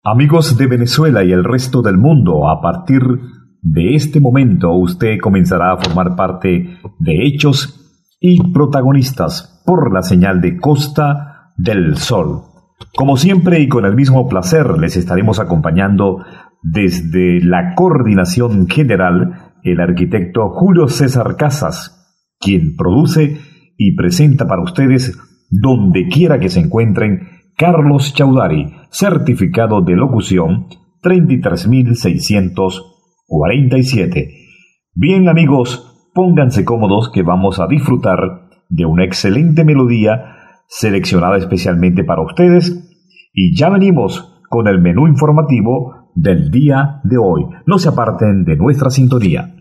Amigos de Venezuela y el resto del mundo, a partir de este momento usted comenzará a formar parte de Hechos y Protagonistas por la señal de Costa del Sol. Como siempre y con el mismo placer les estaremos acompañando desde la coordinación general el arquitecto Julio César Casas, quien produce y presenta para ustedes donde quiera que se encuentren Carlos Chaudhary, certificado de locución 33.647. Bien amigos, pónganse cómodos que vamos a disfrutar de una excelente melodía seleccionada especialmente para ustedes y ya venimos con el menú informativo del día de hoy. No se aparten de nuestra sintonía.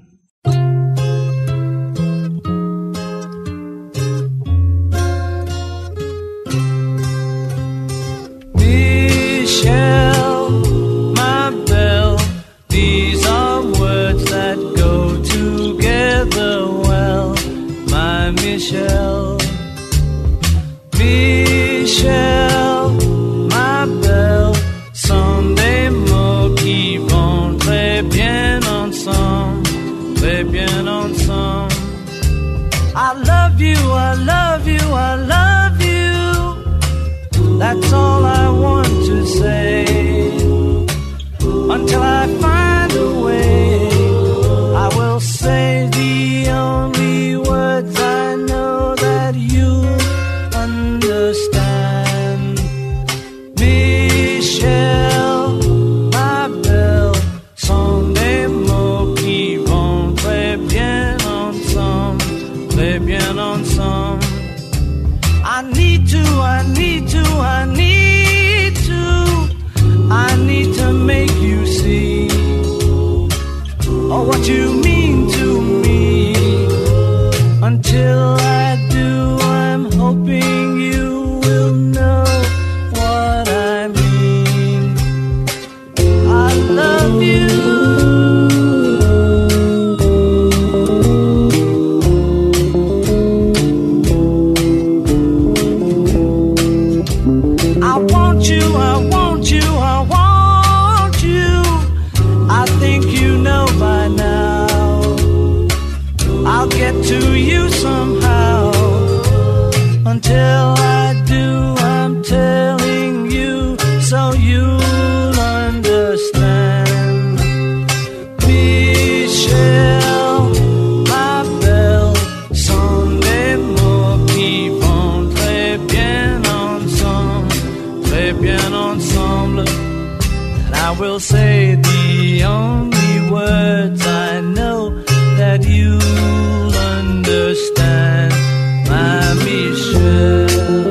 That's all I want to say. Until I find a way, I will say the only words I know that you understand. Michelle, ma belle, sont des mots qui vont très bien ensemble, très bien ensemble. I need to make you see what you mean to me. Until I do, I'm hoping you will know what I mean. I love you. To you somehow. Until I do, I'm telling you so you'll understand. Michelle, ma belle, sont des mots qui vont très bien ensemble. And I will say the only words I know that you understand, my Michelle.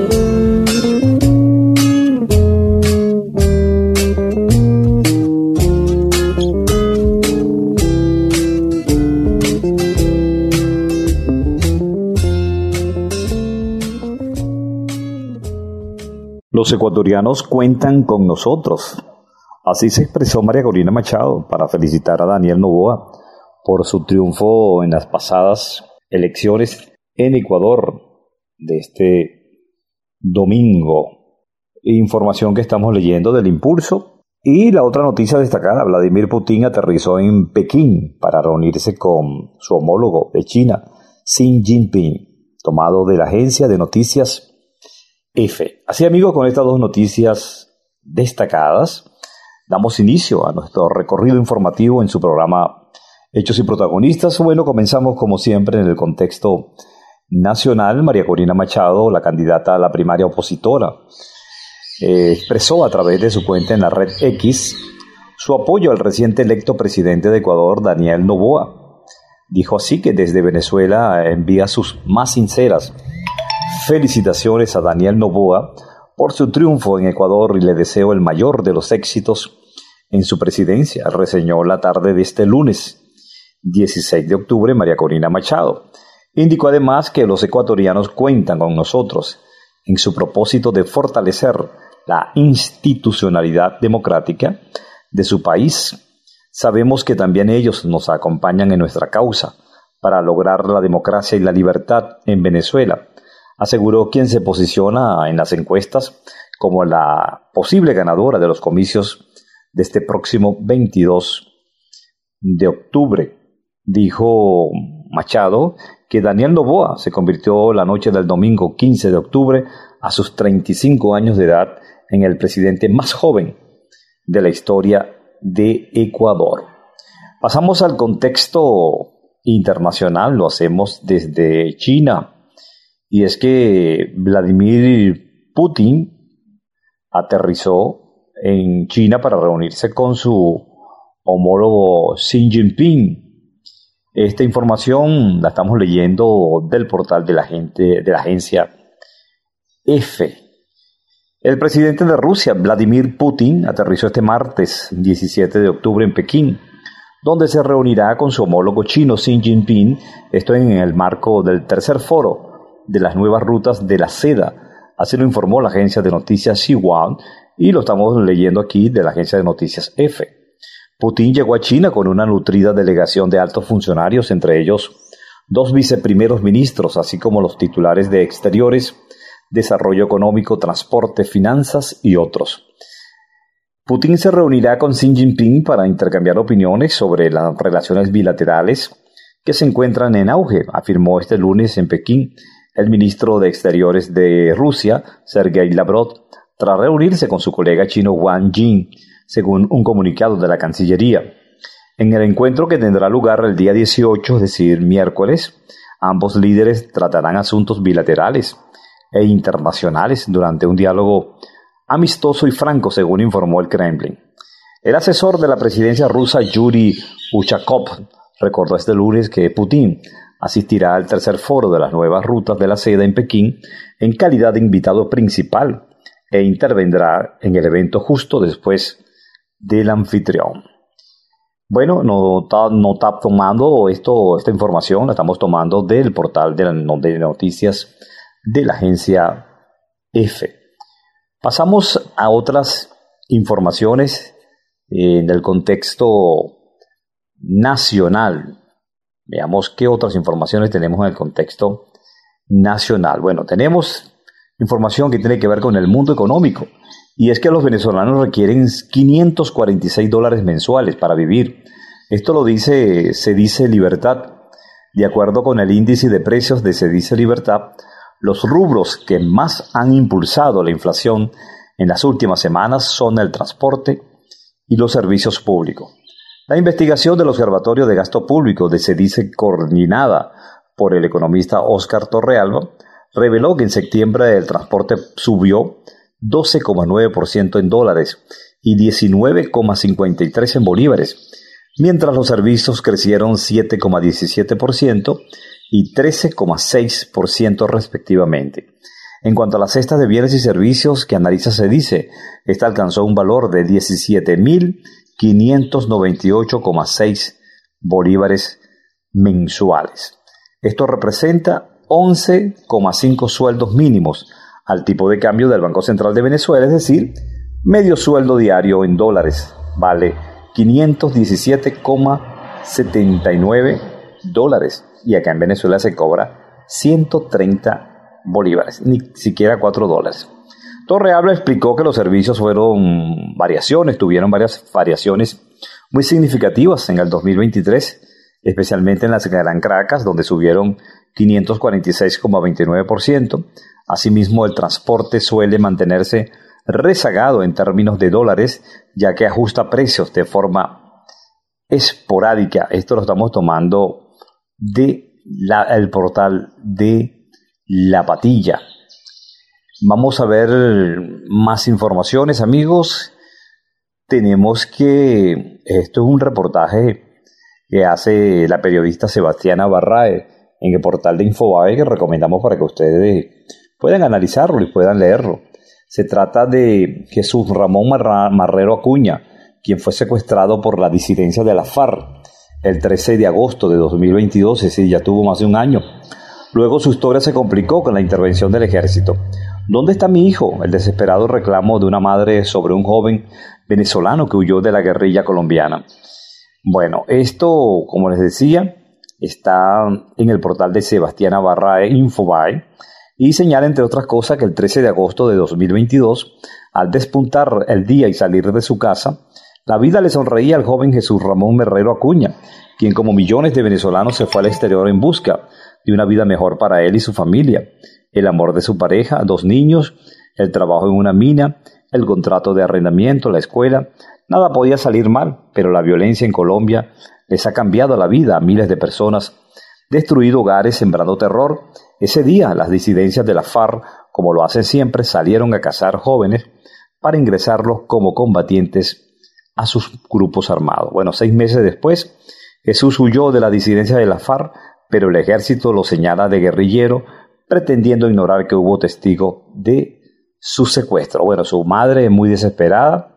Los ecuatorianos cuentan con nosotros. Así se expresó María Corina Machado para felicitar a Daniel Noboa por su triunfo en las pasadas elecciones en Ecuador de este domingo. Información que estamos leyendo del Impulso. Y la otra noticia destacada: Vladimir Putin aterrizó en Pekín para reunirse con su homólogo de China, Xi Jinping, tomado de la agencia de noticias EFE. Así amigos, con estas dos noticias destacadas, damos inicio a nuestro recorrido informativo en su programa Hechos y Protagonistas. Bueno, comenzamos como siempre en el contexto nacional. María Corina Machado, la candidata a la primaria opositora, expresó a través de su cuenta en la red X su apoyo al reciente electo presidente de Ecuador, Daniel Noboa. Dijo así que desde Venezuela envía sus más sinceras felicitaciones a Daniel Noboa por su triunfo en Ecuador y le deseo el mayor de los éxitos en su presidencia, reseñó la tarde de este lunes 16 de octubre María Corina Machado. Indicó además que los ecuatorianos cuentan con nosotros en su propósito de fortalecer la institucionalidad democrática de su país. Sabemos que también ellos nos acompañan en nuestra causa para lograr la democracia y la libertad en Venezuela, aseguró quien se posiciona en las encuestas como la posible ganadora de los comicios de este próximo 22 de octubre. Dijo Machado que Daniel Noboa se convirtió la noche del domingo 15 de octubre, a sus 35 años de edad, en el presidente más joven de la historia de Ecuador. Pasamos al contexto internacional, lo hacemos desde China, y es que Vladimir Putin aterrizó en China para reunirse con su homólogo Xi Jinping. Esta información la estamos leyendo del portal de la agencia EFE. El presidente de Rusia, Vladimir Putin, aterrizó este martes 17 de octubre en Pekín, donde se reunirá con su homólogo chino Xi Jinping, esto en el marco del tercer foro de las nuevas rutas de la seda. Así lo informó la agencia de noticias Xinhua y lo estamos leyendo aquí de la agencia de noticias EFE. Putin llegó a China con una nutrida delegación de altos funcionarios, entre ellos 2 viceprimeros ministros, así como los titulares de Exteriores, Desarrollo Económico, Transporte, Finanzas y otros. Putin se reunirá con Xi Jinping para intercambiar opiniones sobre las relaciones bilaterales que se encuentran en auge, afirmó este lunes en Pekín el ministro de Exteriores de Rusia, Sergei Lavrov, tras reunirse con su colega chino Wang Yi, según un comunicado de la Cancillería. En el encuentro, que tendrá lugar el día 18, es decir, miércoles, ambos líderes tratarán asuntos bilaterales e internacionales durante un diálogo amistoso y franco, según informó el Kremlin. El asesor de la presidencia rusa, Yuri Ushakov, recordó este lunes que Putin asistirá al tercer foro de las nuevas rutas de la seda en Pekín en calidad de invitado principal e intervendrá en el evento justo después del anfitrión. Bueno, no está tomando esta información, la estamos tomando del portal de noticias de la agencia EFE. Pasamos a otras informaciones en el contexto nacional. Veamos qué otras informaciones tenemos en el contexto nacional. Bueno, tenemos información que tiene que ver con el mundo económico, y es que los venezolanos requieren $546 mensuales para vivir. Esto lo dice Cedice Libertad. De acuerdo con el índice de precios de Cedice Libertad, los rubros que más han impulsado la inflación en las últimas semanas son el transporte y los servicios públicos. La investigación del Observatorio de Gasto Público de Cedice, coordinada por el economista Óscar Torrealba, reveló que en septiembre el transporte subió 12,9% en dólares y 19,53% en bolívares, mientras los servicios crecieron 7,17% y 13,6% respectivamente. En cuanto a las cestas de bienes y servicios que analiza Cedice, esta alcanzó un valor de 17.598,6 bolívares mensuales. Esto representa 11,5 sueldos mínimos al tipo de cambio del Banco Central de Venezuela, es decir, medio sueldo diario en dólares vale $517,79, y acá en Venezuela se cobra 130 bolívares, ni siquiera $4. Torrealba explicó que los servicios tuvieron varias variaciones muy significativas en el 2023, especialmente en las Gran Caracas, donde subieron 546,29%. Asimismo, el transporte suele mantenerse rezagado en términos de dólares, ya que ajusta precios de forma esporádica. Esto lo estamos tomando del portal de La Patilla. Vamos a ver más informaciones, amigos. Tenemos que esto es un reportaje que hace la periodista Sebastiana Barrae en el portal de Infobae, que recomendamos para que ustedes puedan analizarlo y puedan leerlo. Se trata de Jesús Ramón Marrero Acuña, quien fue secuestrado por la disidencia de la FARC el 13 de agosto de 2022, es decir, ya tuvo más de un año. Luego su historia se complicó con la intervención del ejército. ¿Dónde está mi hijo?, el desesperado reclamo de una madre sobre un joven venezolano que huyó de la guerrilla colombiana. Bueno, esto, como les decía, está en el portal de Sebastiana Barrae, Infobae, y señala, entre otras cosas, que el 13 de agosto de 2022, al despuntar el día y salir de su casa, La vida le sonreía al joven Jesús Ramón Herrero Acuña, quien como millones de venezolanos se fue al exterior en busca de una vida mejor para él y su familia, el amor de su pareja, 2 niños, el trabajo en una mina, el contrato de arrendamiento, la escuela. Nada podía salir mal, pero la violencia en Colombia les ha cambiado la vida a miles de personas, destruido hogares, sembrando terror. Ese día, las disidencias de la FARC, como lo hacen siempre, salieron a cazar jóvenes para ingresarlos como combatientes a sus grupos armados. Bueno, 6 meses después, Jesús huyó de la disidencia de la FARC, pero el ejército lo señala de guerrillero, pretendiendo ignorar que hubo testigo de su secuestro. Bueno, su madre, muy desesperada,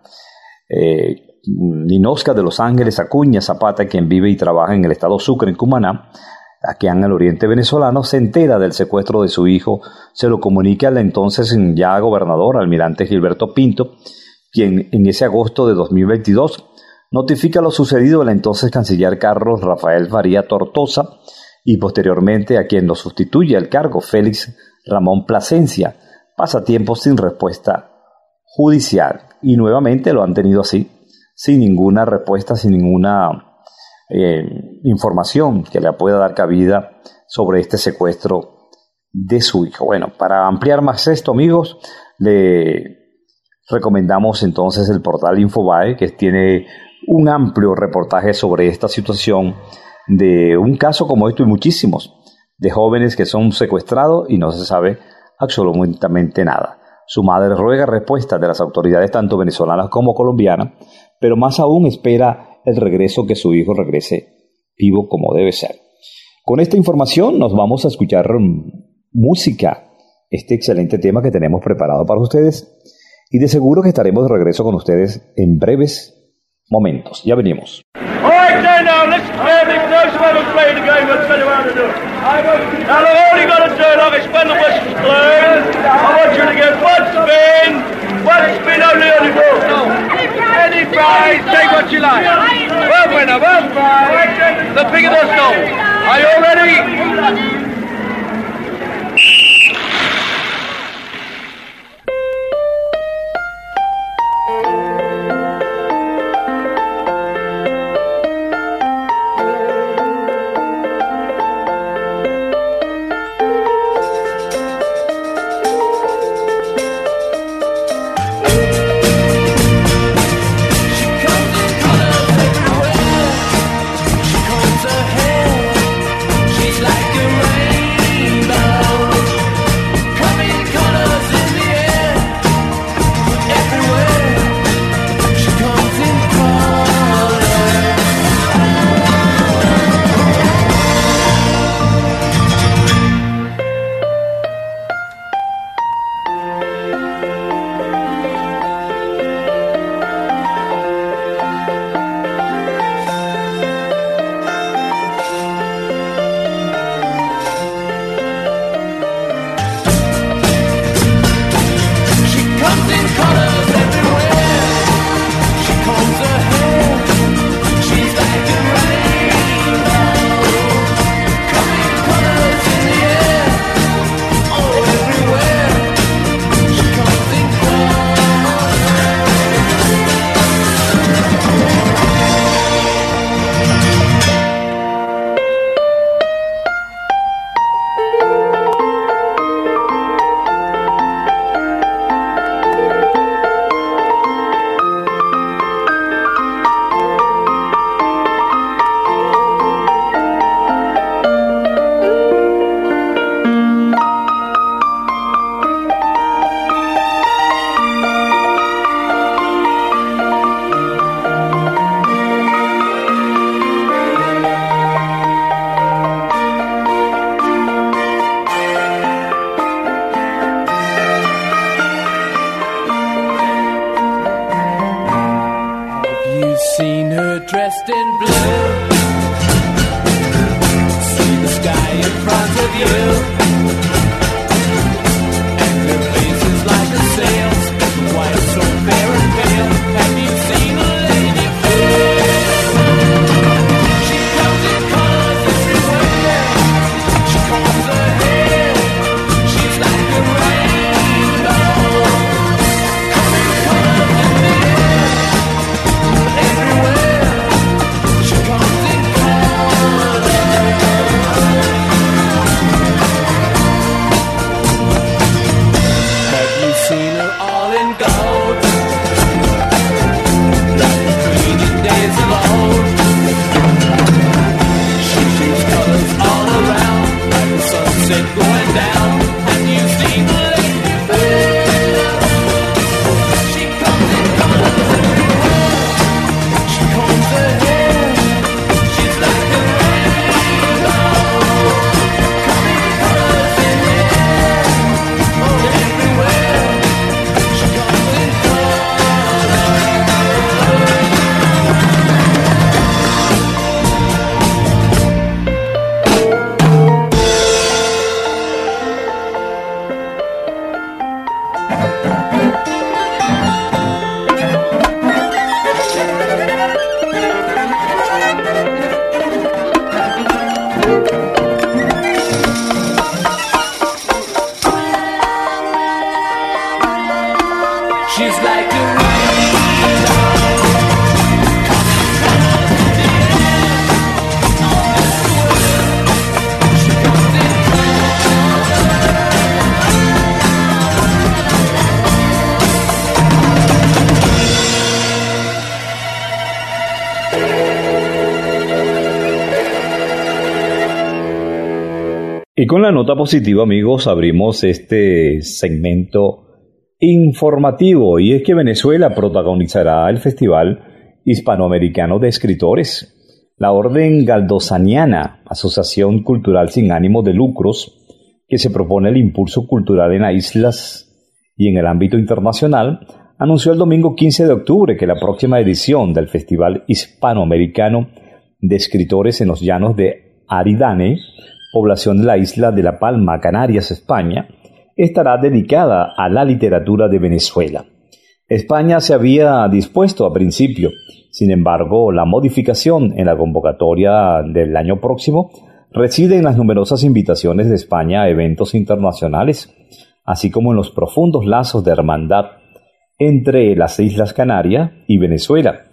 Ninosca de Los Ángeles Acuña Zapata, quien vive y trabaja en el estado Sucre, en Cumaná, aquí en el oriente venezolano, se entera del secuestro de su hijo, se lo comunica al entonces ya gobernador, almirante Gilberto Pinto, quien en ese agosto de 2022 notifica lo sucedido al entonces canciller Carlos Rafael Faría Tortosa y posteriormente a quien lo sustituye al cargo, Félix Ramón Plasencia. Pasa tiempo sin respuesta judicial y nuevamente lo han tenido así, sin ninguna respuesta, sin ninguna información que le pueda dar cabida sobre este secuestro de su hijo. Bueno, para ampliar más esto, amigos, le recomendamos entonces el portal Infobae, que tiene un amplio reportaje sobre esta situación de un caso como esto y muchísimos, de jóvenes que son secuestrados y no se sabe absolutamente nada. Su madre ruega respuestas de las autoridades tanto venezolanas como colombianas, pero más aún espera el regreso, que su hijo regrese vivo como debe ser. Con esta información nos vamos a escuchar música, este excelente tema que tenemos preparado para ustedes, y de seguro que estaremos de regreso con ustedes en breves momentos. Ya venimos. All right, then, now, listen carefully. First one who's playing the game, we'll tell you how to do it. Now, all you got to do, like it's when the whistle's blown, I want you to get one spin only on the ball. No. Any prize, take what you like. One winner, one prize, the bigger the score. Are you all ready? dressed in blue. See the sky in front of you, and her face is like a sail, white so fair and pale. Have you seen a lady fair? She comes in colors everywhere. She combs her hair. She's like a rainbow. Coming colors in the air. Y con la nota positiva, amigos, abrimos este segmento informativo, y es que Venezuela protagonizará el Festival Hispanoamericano de Escritores. La Orden Galdosaniana, asociación cultural sin ánimo de lucros, que se propone el impulso cultural en las islas y en el ámbito internacional, anunció el domingo 15 de octubre que la próxima edición del Festival Hispanoamericano de Escritores en los llanos de Aridane, población de la isla de La Palma, Canarias, España, estará dedicada a la literatura de Venezuela. España se había dispuesto a principio, sin embargo, la modificación en la convocatoria del año próximo reside en las numerosas invitaciones de España a eventos internacionales, así como en los profundos lazos de hermandad entre las Islas Canarias y Venezuela,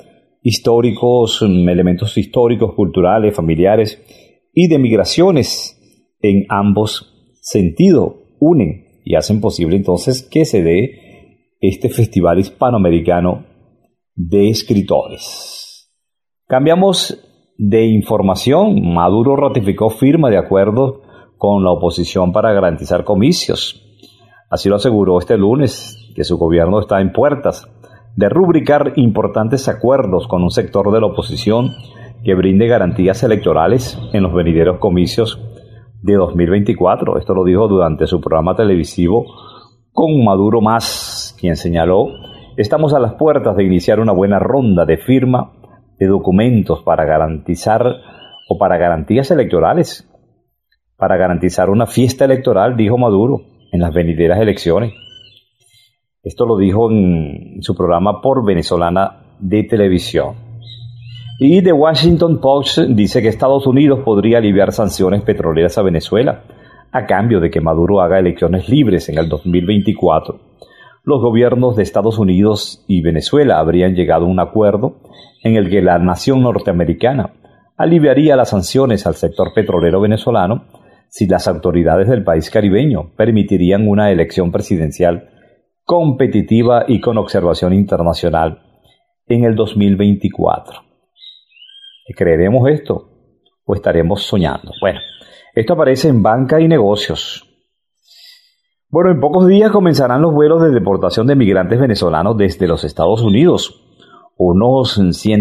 elementos históricos, culturales, familiares y de migraciones en ambos sentidos unen y hacen posible entonces que se dé este Festival Hispanoamericano de Escritores. Cambiamos de información. Maduro ratificó firma de acuerdos con la oposición para garantizar comicios. Así lo aseguró este lunes, que su gobierno está en puertas de rubricar importantes acuerdos con un sector de la oposición que brinde garantías electorales en los venideros comicios de 2024. Esto lo dijo durante su programa televisivo Con Maduro Más, quien señaló: estamos a las puertas de iniciar una buena ronda de firma de documentos para garantías electorales, para garantizar una fiesta electoral, dijo Maduro, en las venideras elecciones. Esto lo dijo en su programa por Venezolana de Televisión. Y The Washington Post dice que Estados Unidos podría aliviar sanciones petroleras a Venezuela a cambio de que Maduro haga elecciones libres en el 2024. Los gobiernos de Estados Unidos y Venezuela habrían llegado a un acuerdo en el que la nación norteamericana aliviaría las sanciones al sector petrolero venezolano si las autoridades del país caribeño permitirían una elección presidencial competitiva y con observación internacional en el 2024. ¿Creeremos esto o estaremos soñando? Bueno, esto aparece en Banca y Negocios. Bueno, en pocos días comenzarán los vuelos de deportación de migrantes venezolanos desde los Estados Unidos. Unos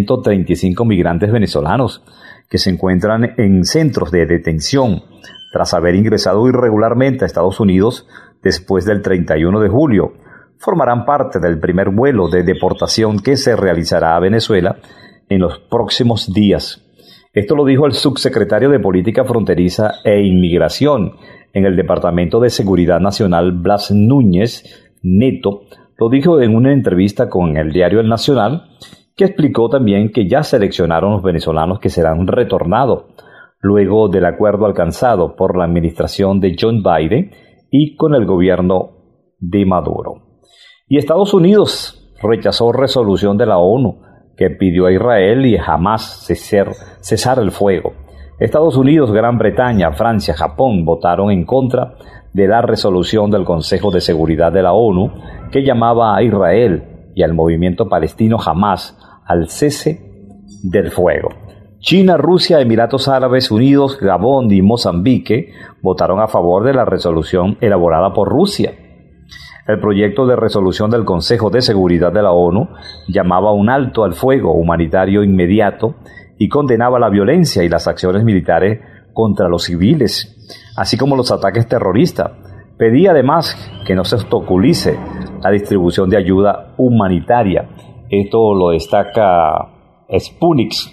135 migrantes venezolanos que se encuentran en centros de detención tras haber ingresado irregularmente a Estados Unidos después del 31 de julio, formarán parte del primer vuelo de deportación que se realizará a Venezuela en los próximos días. Esto lo dijo el subsecretario de Política Fronteriza e Inmigración en el Departamento de Seguridad Nacional, Blas Núñez Neto. Lo dijo en una entrevista con el diario El Nacional, que explicó también que ya seleccionaron los venezolanos que serán retornados luego del acuerdo alcanzado por la administración de John Biden y con el gobierno de Maduro. Y Estados Unidos rechazó resolución de la ONU que pidió a Israel y Hamás cesar el fuego. Estados Unidos, Gran Bretaña, Francia, Japón votaron en contra de la resolución del Consejo de Seguridad de la ONU que llamaba a Israel y al movimiento palestino Hamás al cese del fuego. China, Rusia, Emiratos Árabes Unidos, Gabón y Mozambique votaron a favor de la resolución elaborada por Rusia. El proyecto de resolución del Consejo de Seguridad de la ONU llamaba un alto al fuego humanitario inmediato y condenaba la violencia y las acciones militares contra los civiles, así como los ataques terroristas. Pedía además que no se obstaculice la distribución de ayuda humanitaria. Esto lo destaca Spunix.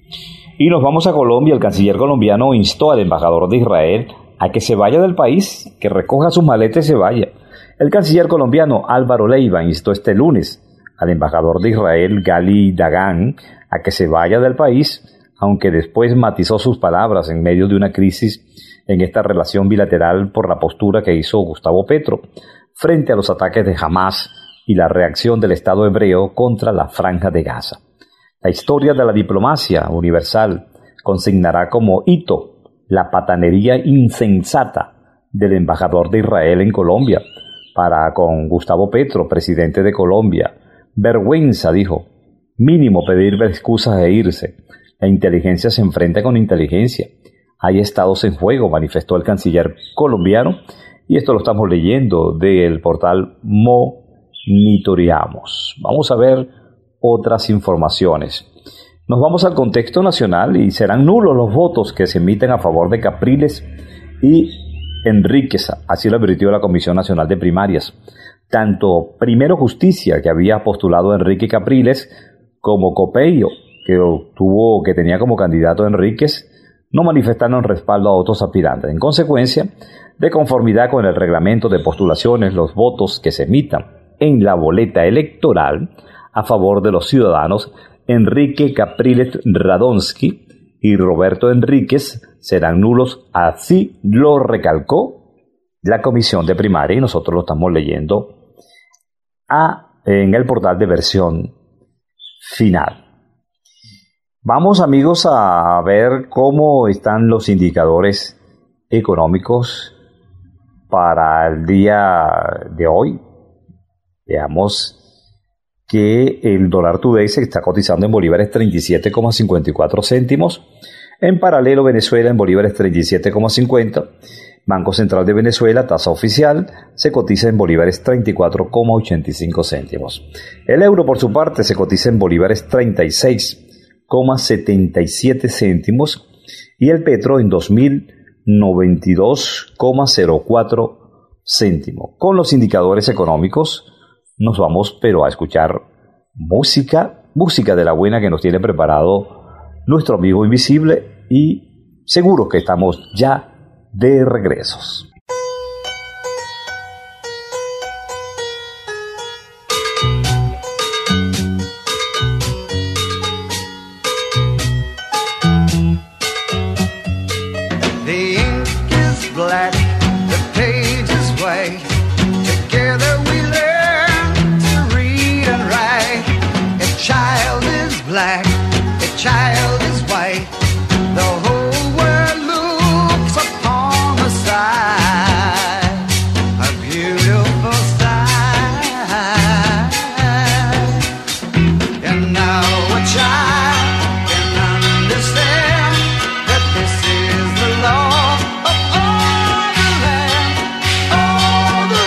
Y nos vamos a Colombia. El canciller colombiano instó al embajador de Israel a que se vaya del país, que recoja sus maletas y se vaya. El canciller colombiano Álvaro Leiva instó este lunes al embajador de Israel, Gali Dagan, a que se vaya del país, aunque después matizó sus palabras en medio de una crisis en esta relación bilateral por la postura que hizo Gustavo Petro frente a los ataques de Hamás y la reacción del Estado hebreo contra la Franja de Gaza. La historia de la diplomacia universal consignará como hito la patanería insensata del embajador de Israel en Colombia para con Gustavo Petro, presidente de Colombia. Vergüenza, dijo. Mínimo pedir excusas e irse. La inteligencia se enfrenta con inteligencia. Hay estados en juego, manifestó el canciller colombiano, y esto lo estamos leyendo del portal Monitoreamos. Vamos a ver otras informaciones. Nos vamos al contexto nacional y serán nulos los votos que se emiten a favor de Capriles y Enríquez, así lo advirtió la Comisión Nacional de Primarias. Tanto Primero Justicia, que había postulado a Enrique Capriles, como Copello, que tenía como candidato a Enríquez, no manifestaron respaldo a otros aspirantes. En consecuencia, de conformidad con el reglamento de postulaciones, los votos que se emitan en la boleta electoral a favor de los ciudadanos Enrique Capriles Radonsky y Roberto Enríquez serán nulos, así lo recalcó la Comisión de Primaria, y nosotros lo estamos leyendo en el portal de Versión Final. Vamos, amigos, a ver cómo están los indicadores económicos para el día de hoy. Veamos que el dólar today se está cotizando en bolívares 37,54 céntimos. En paralelo, Venezuela en bolívares 37,50. Banco Central de Venezuela, tasa oficial, se cotiza en bolívares 34,85 céntimos. El euro, por su parte, se cotiza en bolívares 36,77 céntimos y el petro en 2.092,04 céntimos. Con los indicadores económicos nos vamos pero a escuchar música de la buena que nos tiene preparado nuestro amigo invisible, y seguro que estamos ya de regresos. The ink is black, the page is white. Together we learn to read and write. A child is black, a child is white. The whole world looks upon the side. A beautiful sight. And now a child can understand that this is the law of all the land, all the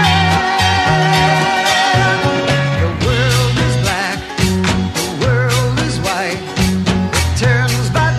land. The world is black, the world is white. It turns by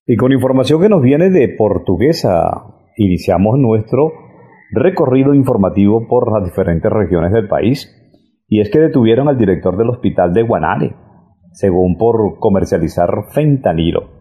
Y con información que nos viene de Portuguesa, iniciamos nuestro recorrido informativo por las diferentes regiones del país. Y es que detuvieron al director del hospital de Guanare, según por comercializar fentanilo.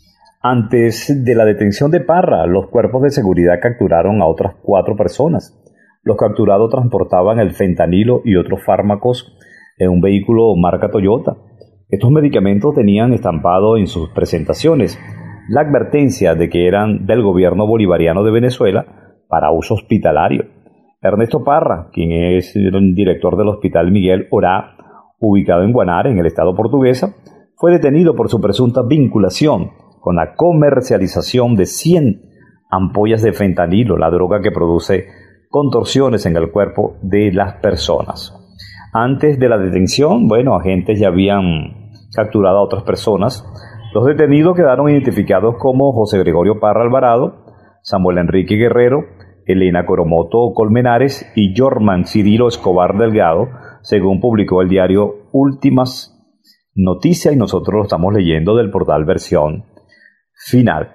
Antes de la detención de Parra, los cuerpos de seguridad capturaron a otras 4 personas. Los capturados transportaban el fentanilo y otros fármacos en un vehículo marca Toyota. Estos medicamentos tenían estampado en sus presentaciones la advertencia de que eran del gobierno bolivariano de Venezuela para uso hospitalario. Ernesto Parra, quien es el director del Hospital Miguel Orá, ubicado en Guanare, en el estado Portuguesa, fue detenido por su presunta vinculación con la comercialización de 100 ampollas de fentanilo, la droga que produce contorsiones en el cuerpo de las personas. Antes de la detención, agentes ya habían capturado a otras personas. Los detenidos quedaron identificados como José Gregorio Parra Alvarado, Samuel Enrique Guerrero, Elena Coromoto Colmenares y Jorman Cirilo Escobar Delgado, según publicó el diario Últimas Noticias, y nosotros lo estamos leyendo del portal Versión Final.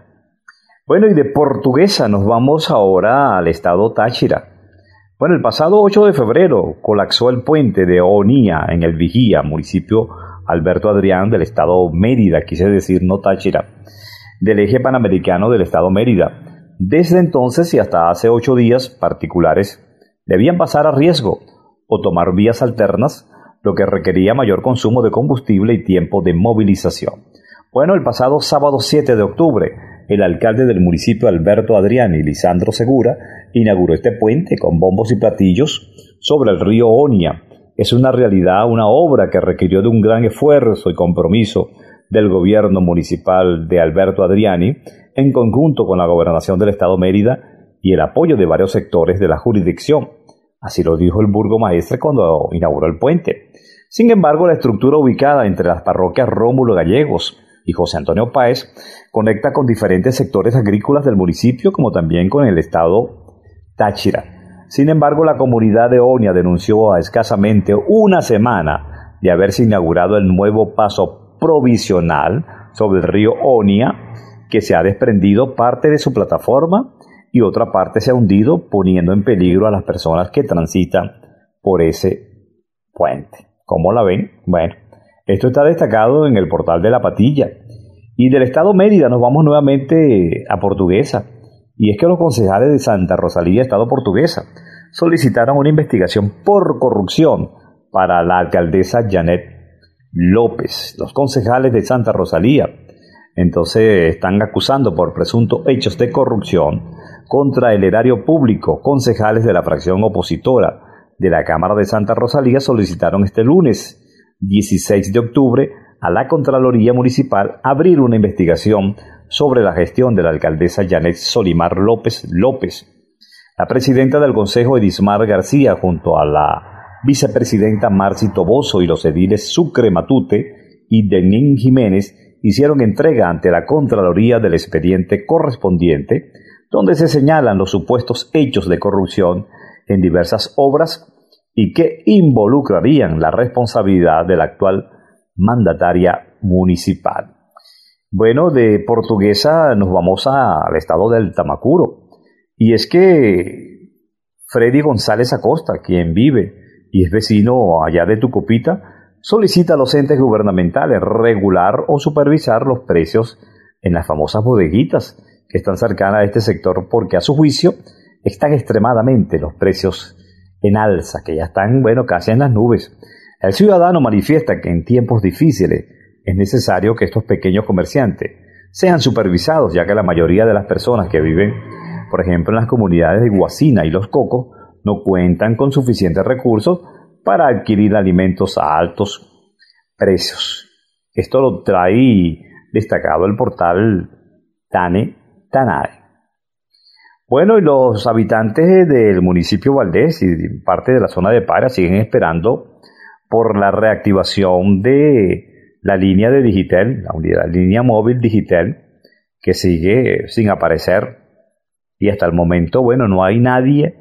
Y de Portuguesa nos vamos ahora al estado Táchira. El pasado 8 de febrero colapsó el puente de Onía en el Vigía, municipio Alberto Adrián del estado Mérida, quise decir no Táchira, del eje panamericano del estado Mérida. Desde entonces y hasta hace 8 días, particulares debían pasar a riesgo o tomar vías alternas, lo que requería mayor consumo de combustible y tiempo de movilización. El pasado sábado 7 de octubre, el alcalde del municipio Alberto Adrián y Lisandro Segura inauguró este puente con bombos y platillos sobre el río Onia. Es una realidad, una obra que requirió de un gran esfuerzo y compromiso del gobierno municipal de Alberto Adriani, en conjunto con la gobernación del estado Mérida y el apoyo de varios sectores de la jurisdicción. Así lo dijo el burgomaestre cuando inauguró el puente. Sin embargo, la estructura ubicada entre las parroquias Rómulo Gallegos y José Antonio Páez conecta con diferentes sectores agrícolas del municipio, como también con el estado Táchira. Sin embargo, la comunidad de Onia denunció a escasamente una semana de haberse inaugurado el nuevo paso provisional sobre el río Onia, que se ha desprendido parte de su plataforma y otra parte se ha hundido, poniendo en peligro a las personas que transitan por ese puente. ¿Cómo la ven? Esto está destacado en el portal de La Patilla. Y del estado Mérida nos vamos nuevamente a Portuguesa. Y es que los concejales de Santa Rosalía, estado Portuguesa, solicitaron una investigación por corrupción para la alcaldesa Janet López. Los concejales de Santa Rosalía entonces están acusando por presuntos hechos de corrupción contra el erario público. Concejales de la fracción opositora de la Cámara de Santa Rosalía solicitaron este lunes 16 de octubre a la Contraloría Municipal abrir una investigación sobre la gestión de la alcaldesa Janet Solimar López. La presidenta del Consejo, Edismar García, junto a la vicepresidenta Marci Toboso y los ediles Sucre Matute y Denín Jiménez, hicieron entrega ante la Contraloría del expediente correspondiente, donde se señalan los supuestos hechos de corrupción en diversas obras y que involucrarían la responsabilidad de la actual mandataria municipal. De Portuguesa nos vamos al estado del Tamacuro. Y es que Freddy González Acosta, quien vive y es vecino allá de Tucupita, solicita a los entes gubernamentales regular o supervisar los precios en las famosas bodeguitas que están cercanas a este sector, porque a su juicio están extremadamente los precios en alza, que ya están, casi en las nubes. El ciudadano manifiesta que en tiempos difíciles es necesario que estos pequeños comerciantes sean supervisados, ya que la mayoría de las personas que viven, por ejemplo, en las comunidades de Guasina y Los Cocos, no cuentan con suficientes recursos para adquirir alimentos a altos precios. Esto lo trae destacado el portal Tanae. Y los habitantes del municipio Valdés y parte de la zona de Para siguen esperando por la reactivación de la línea de Digitel, la línea móvil Digitel, que sigue sin aparecer. Y hasta el momento, no hay nadie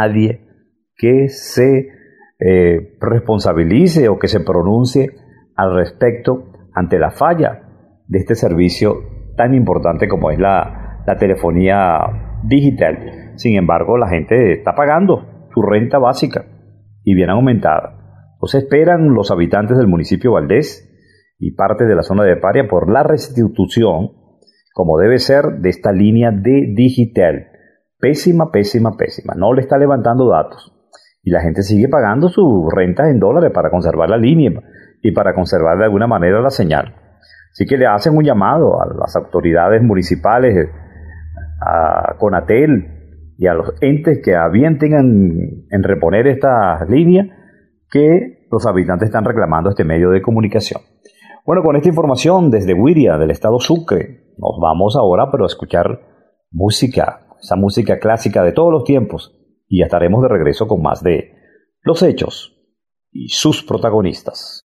que se responsabilice o que se pronuncie al respecto ante la falla de este servicio tan importante como es la telefonía digital. Sin embargo, la gente está pagando su renta básica y bien aumentada. Entonces esperan los habitantes del municipio Valdés y parte de la zona de Paria por la restitución, como debe ser, de esta línea de digital. Pésima, pésima, pésima. No le está levantando datos. Y la gente sigue pagando sus rentas en dólares para conservar la línea y para conservar de alguna manera la señal. Así que le hacen un llamado a las autoridades municipales, a Conatel y a los entes que a bien tengan en reponer esta línea, que los habitantes están reclamando este medio de comunicación. Bueno, con esta información desde Huiria, del estado Sucre, nos vamos ahora pero a escuchar música, esa música clásica de todos los tiempos, y ya estaremos de regreso con más de Los Hechos y sus protagonistas.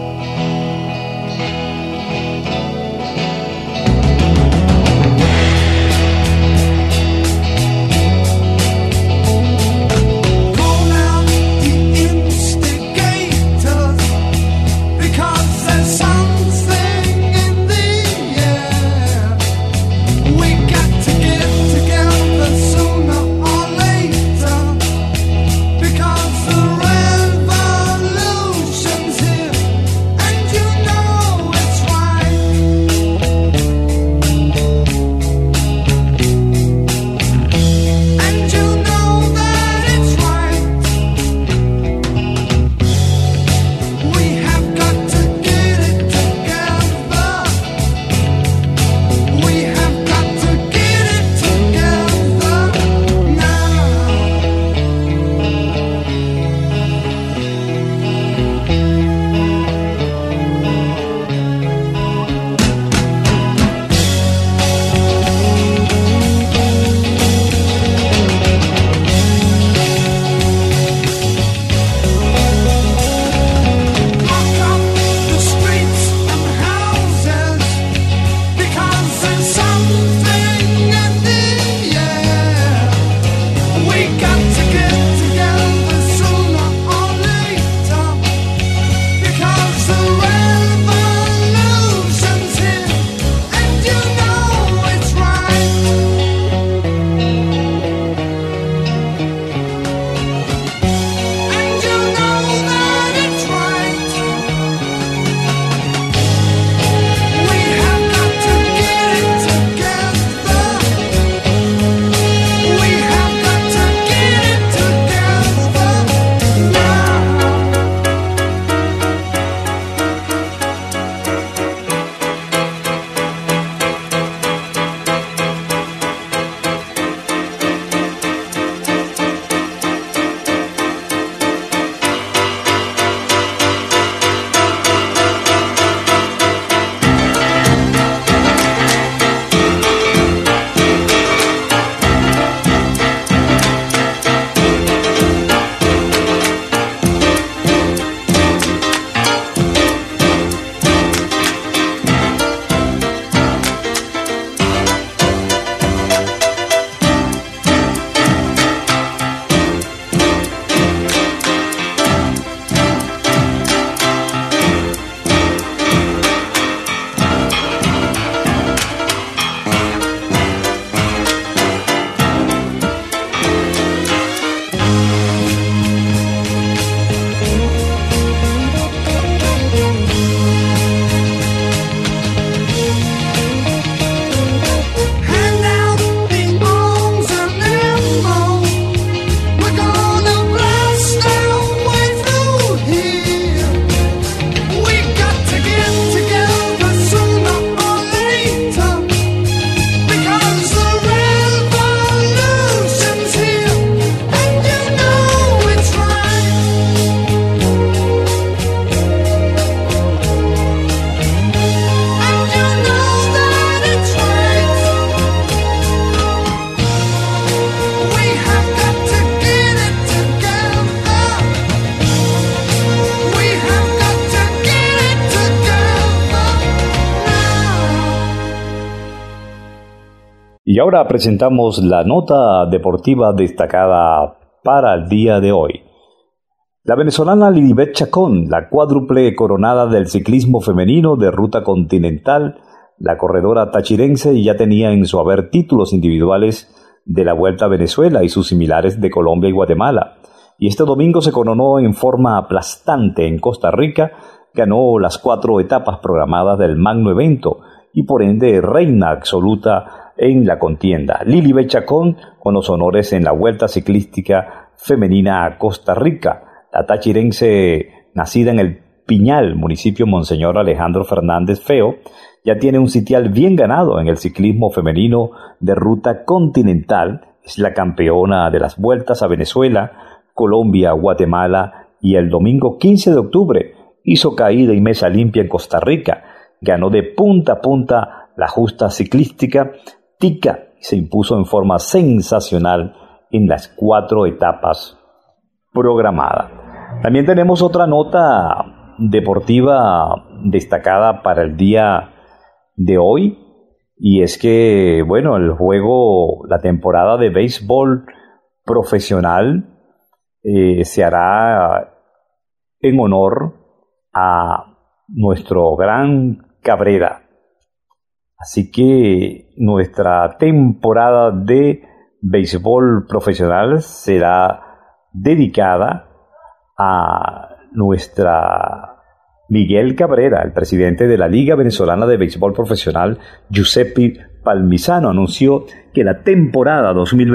Y ahora presentamos la nota deportiva destacada para el día de hoy. La venezolana Lilibet Chacón, la cuádruple coronada del ciclismo femenino de ruta continental, La corredora tachirense ya tenía en su haber títulos individuales de la Vuelta a Venezuela y sus similares de Colombia y Guatemala. Y este domingo se coronó en forma aplastante en Costa Rica, ganó las 4 etapas programadas del magno evento y por ende reina absoluta en la contienda. Lilibet Chacón con los honores en la Vuelta Ciclística Femenina a Costa Rica. La tachirense, nacida en el Piñal, municipio Monseñor Alejandro Fernández Feo, ya tiene un sitial bien ganado en el ciclismo femenino de ruta continental. Es la campeona de las vueltas a Venezuela, Colombia, Guatemala y el domingo 15 de octubre hizo caída y mesa limpia en Costa Rica. Ganó de punta a punta la justa ciclística Tica y se impuso en forma sensacional en las 4 etapas programadas. También tenemos otra nota deportiva destacada para el día de hoy, y es que, bueno, la temporada de béisbol profesional se hará en honor a nuestro gran Cabrera. Así que nuestra temporada de béisbol profesional será dedicada a nuestra Miguel Cabrera. El presidente de la Liga Venezolana de Béisbol Profesional, Giuseppe Palmisano, anunció que la temporada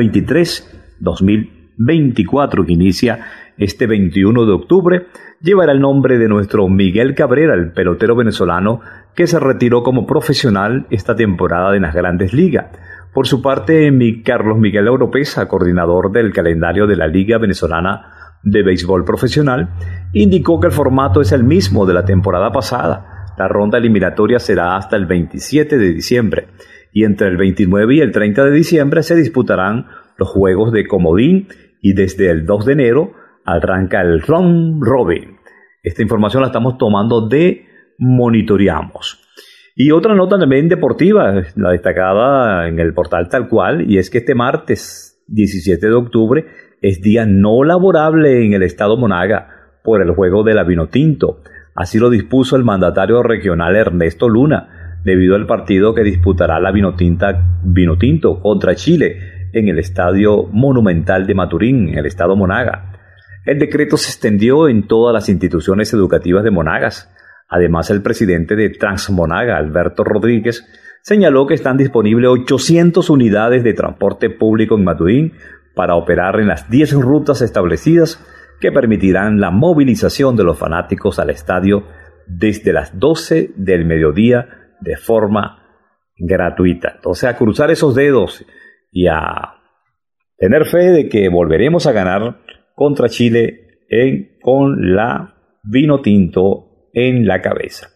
2023-2024, que inicia este 21 de octubre, llevará el nombre de nuestro Miguel Cabrera, el pelotero venezolano que se retiró como profesional esta temporada en las Grandes Ligas. Por su parte, Carlos Miguel Oropesa, coordinador del calendario de la Liga Venezolana de Béisbol Profesional, indicó que el formato es el mismo de la temporada pasada. La ronda eliminatoria será hasta el 27 de diciembre y entre el 29 y el 30 de diciembre se disputarán los juegos de comodín y desde el 2 de enero arranca el round robin. Esta información la estamos tomando de Monitoreamos. Y otra nota también deportiva, la destacada en el portal Tal Cual, y es que este martes 17 de octubre es día no laborable en el estado Monaga por el juego de la Vinotinto. Así lo dispuso el mandatario regional Ernesto Luna, debido al partido que disputará la Vinotinto contra Chile en el Estadio Monumental de Maturín, en el estado Monaga. El decreto se extendió en todas las instituciones educativas de Monagas. Además, el presidente de Transmonaga, Alberto Rodríguez, señaló que están disponibles 800 unidades de transporte público en Maturín para operar en las 10 rutas establecidas que permitirán la movilización de los fanáticos al estadio desde las 12 del mediodía de forma gratuita. Entonces, a cruzar esos dedos y a tener fe de que volveremos a ganar contra Chile con la Vinotinto en la cabeza.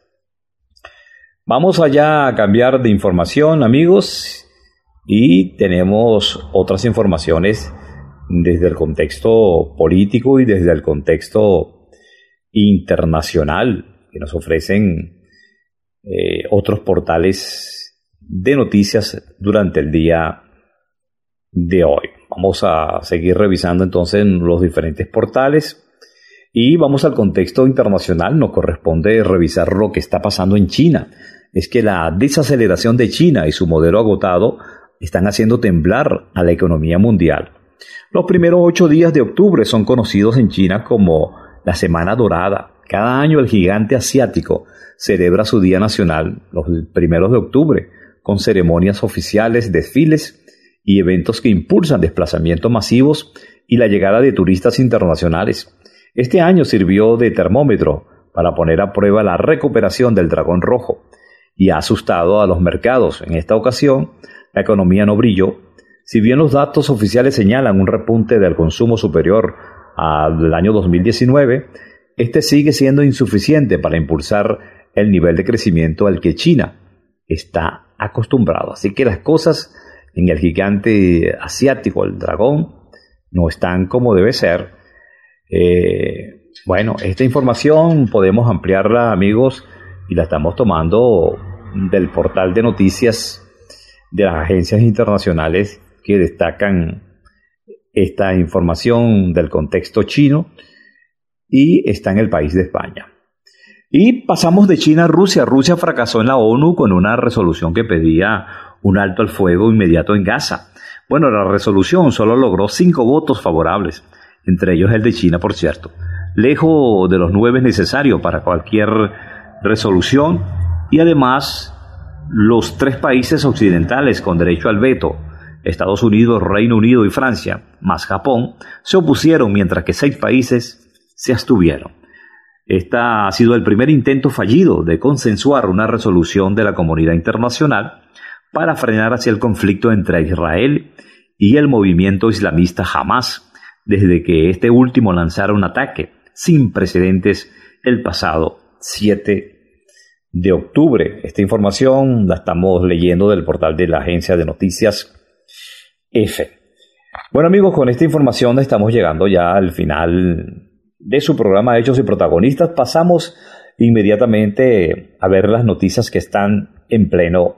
Vamos allá a cambiar de información, amigos, y tenemos otras informaciones desde el contexto político y desde el contexto internacional que nos ofrecen otros portales de noticias durante el día de hoy. Vamos a seguir revisando entonces los diferentes portales y vamos al contexto internacional. Nos corresponde revisar lo que está pasando en China. Es que la desaceleración de China y su modelo agotado están haciendo temblar a la economía mundial. Los primeros 8 días de octubre son conocidos en China como la Semana Dorada. Cada año el gigante asiático celebra su día nacional los primeros de octubre, con ceremonias oficiales, desfiles y eventos que impulsan desplazamientos masivos y la llegada de turistas internacionales. Este año sirvió de termómetro para poner a prueba la recuperación del dragón rojo y ha asustado a los mercados. En esta ocasión, la economía no brilló. Si bien los datos oficiales señalan un repunte del consumo superior al año 2019, este sigue siendo insuficiente para impulsar el nivel de crecimiento al que China está acostumbrado. Así que las cosas en el gigante asiático, el dragón, no están como debe ser. Bueno, esta información podemos ampliarla, amigos, y la estamos tomando del portal de noticias de las agencias internacionales que destacan esta información del contexto chino y está en el país de España. Y pasamos de China a Rusia. Rusia fracasó en la ONU con una resolución que pedía un alto al fuego inmediato en Gaza. Bueno, la resolución solo logró 5 votos favorables, entre ellos el de China, por cierto, lejos de los 9 necesarios para cualquier resolución, y además los 3 países occidentales con derecho al veto, Estados Unidos, Reino Unido y Francia, más Japón, se opusieron, mientras que 6 países se abstuvieron. Este ha sido el primer intento fallido de consensuar una resolución de la comunidad internacional para frenar así el conflicto entre Israel y el movimiento islamista Hamas, desde que este último lanzara un ataque sin precedentes el pasado 7 de octubre. Esta información la estamos leyendo del portal de la agencia de noticias EFE. Bueno, amigos, con esta información estamos llegando ya al final de su programa Hechos y Protagonistas. Pasamos inmediatamente a ver las noticias que están en pleno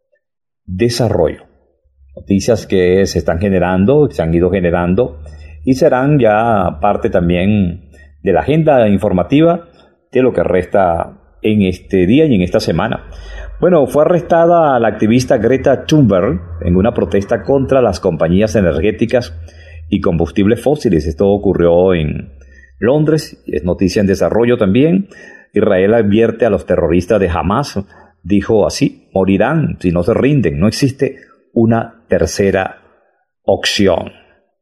desarrollo. Noticias que se están generando, se han ido generando y serán ya parte también de la agenda informativa de lo que resta en este día y en esta semana. Bueno, fue arrestada la activista Greta Thunberg en una protesta contra las compañías energéticas y combustibles fósiles. Esto ocurrió en Londres, es noticia en desarrollo también. Israel advierte a los terroristas de Hamas, dijo así: morirán si no se rinden, no existe una tercera opción.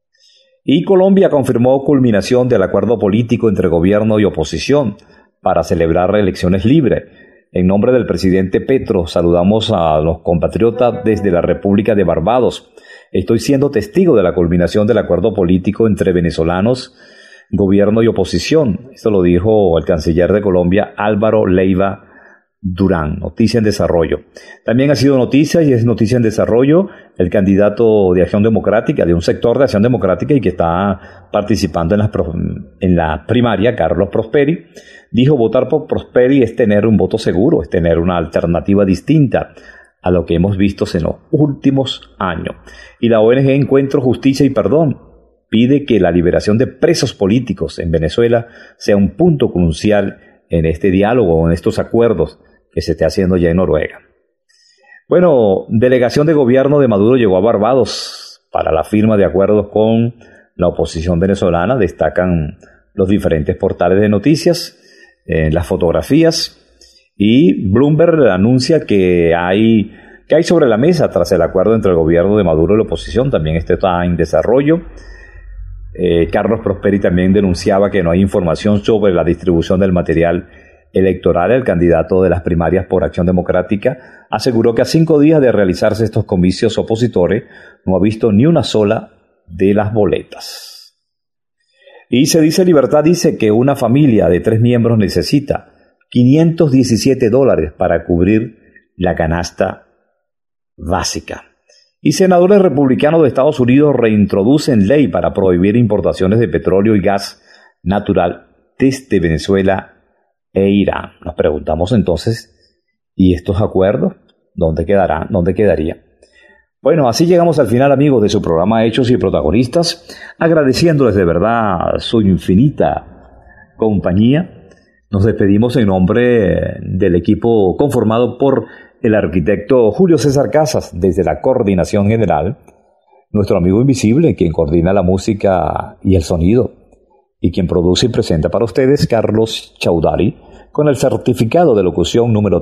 Y Colombia confirmó culminación del acuerdo político entre gobierno y oposición para celebrar elecciones libres. En nombre del presidente Petro, saludamos a los compatriotas desde la República de Barbados. Estoy siendo testigo de la culminación del acuerdo político entre venezolanos, gobierno y oposición. Esto lo dijo el canciller de Colombia, Álvaro Leiva Durán. Noticia en desarrollo. También ha sido noticia y es noticia en desarrollo el candidato de Acción Democrática, de un sector de Acción Democrática y que está participando en la primaria, Carlos Prosperi, dijo: votar por Prosperi es tener un voto seguro, es tener una alternativa distinta a lo que hemos visto en los últimos años. Y la ONG Encuentro, Justicia y Perdón pide que la liberación de presos políticos en Venezuela sea un punto crucial en este diálogo, en estos acuerdos que se esté haciendo ya en Noruega. Bueno, delegación de gobierno de Maduro llegó a Barbados para la firma de acuerdos con la oposición venezolana. Destacan los diferentes portales de noticias, las fotografías, y Bloomberg anuncia que hay sobre la mesa tras el acuerdo entre el gobierno de Maduro y la oposición. También este está en desarrollo. Carlos Prosperi también denunciaba que no hay información sobre la distribución del material electoral. El candidato de las primarias por Acción Democrática aseguró que a 5 días de realizarse estos comicios opositores no ha visto ni una sola de las boletas. Y Se Dice Libertad dice que una familia de 3 miembros necesita $517 para cubrir la canasta básica. Y senadores republicanos de Estados Unidos reintroducen ley para prohibir importaciones de petróleo y gas natural desde Venezuela e Irán. Nos preguntamos entonces, ¿y estos acuerdos dónde quedarán? ¿Dónde quedaría? Bueno, así llegamos al final, amigos, de su programa Hechos y Protagonistas, agradeciéndoles de verdad su infinita compañía. Nos despedimos en nombre del equipo conformado por el arquitecto Julio César Casas desde la Coordinación General, nuestro amigo invisible, quien coordina la música y el sonido, y quien produce y presenta para ustedes, Carlos Chaudhary, con el certificado de locución número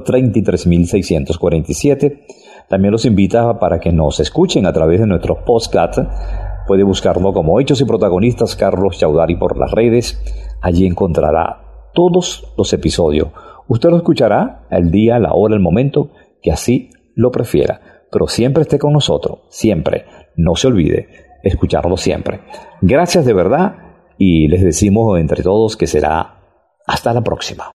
33647. También los invita para que nos escuchen a través de nuestro podcast. Puede buscarlo como Hechos y Protagonistas Carlos Chaudhary por las redes. Allí encontrará todos los episodios. Usted lo escuchará el día, la hora, el momento que así lo prefiera, pero siempre esté con nosotros, siempre. No se olvide escucharlo siempre. Gracias de verdad y les decimos entre todos que será hasta la próxima.